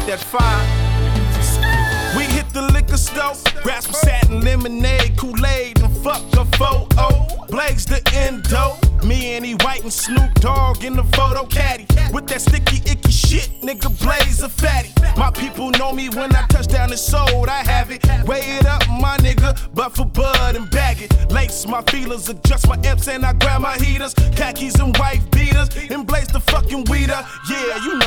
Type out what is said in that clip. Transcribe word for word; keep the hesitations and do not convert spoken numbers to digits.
that fire. We hit the liquor store, grab some satin lemonade, Kool-Aid, and fuck a photo. Blaze the endo, me and E White and Snoop Dogg in the photo caddy. With that sticky, icky shit, nigga Blaze a fatty. My people know me when I touch down and sold, I have it. Weigh it up, my nigga, but for bud and bag it. Lace my feelers, adjust my amps and I grab my heaters. Khakis and white beaters, and blaze the fucking weeder. Yeah, you know.